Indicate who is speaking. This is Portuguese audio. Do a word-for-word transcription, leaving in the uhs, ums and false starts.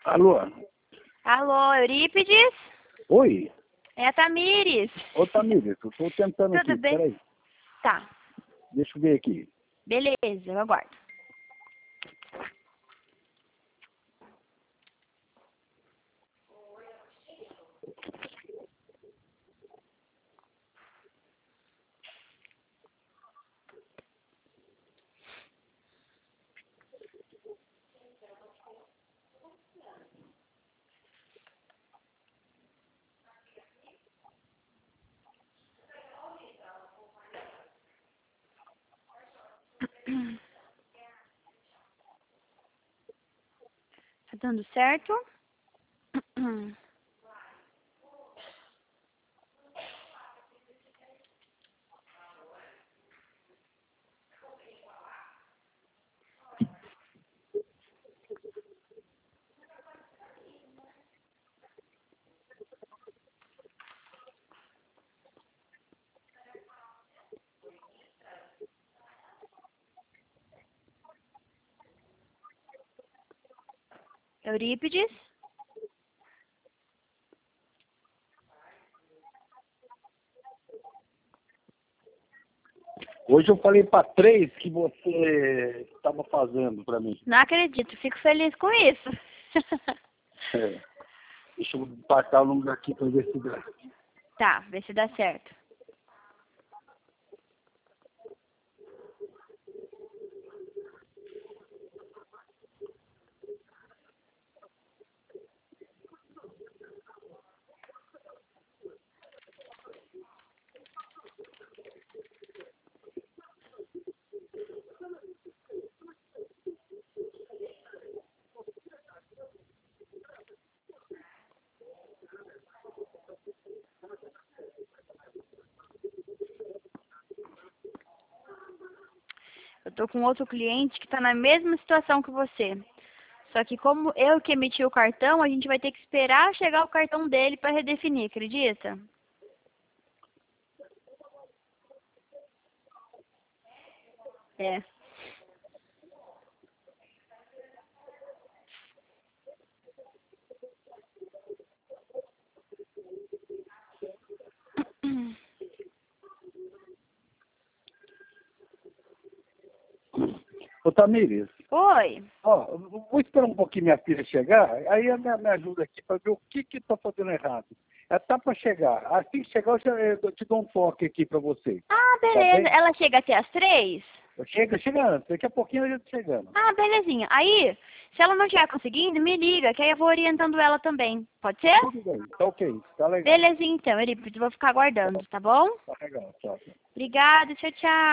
Speaker 1: Alô?
Speaker 2: Alô, Eurípides?
Speaker 1: Oi?
Speaker 2: É a Tamires.
Speaker 1: Ô, Tamires, eu tô tentando
Speaker 2: Tudo
Speaker 1: aqui,
Speaker 2: bem?
Speaker 1: peraí.
Speaker 2: Tá,
Speaker 1: Deixa eu ver aqui.
Speaker 2: beleza, eu aguardo. Tá dando certo? Eurípides?
Speaker 1: Hoje eu falei pra três que você estava fazendo pra mim.
Speaker 2: Não acredito, fico feliz com isso.
Speaker 1: É. Deixa eu passar o número aqui pra ver se dá.
Speaker 2: Tá, vê se dá certo. Eu tô com outro cliente que tá na mesma situação que você. Só que como eu que emiti o cartão, a gente vai ter que esperar chegar o cartão dele para redefinir, acredita? É.
Speaker 1: Ô, Tamires,
Speaker 2: Oi.
Speaker 1: ó, eu vou esperar um pouquinho minha filha chegar, aí ela me me ajuda aqui pra ver o que que tá fazendo errado. Ela tá pra chegar. Assim que chegar, eu, já, eu te dou um toque aqui pra você.
Speaker 2: Ah,
Speaker 1: Tá
Speaker 2: beleza.
Speaker 1: bem?
Speaker 2: Ela chega até às três?
Speaker 1: Chega, chega antes. Daqui a pouquinho a gente chegando.
Speaker 2: Ah, belezinha. Aí, se ela não estiver conseguindo, me liga, que aí eu vou orientando ela também. Pode ser?
Speaker 1: Tudo bem. Tá ok. Tá legal.
Speaker 2: Belezinha então, Eurípides. Vou ficar aguardando, tá bom?
Speaker 1: Tá legal. Tchau, tchau.
Speaker 2: Obrigada, tchau, tchau.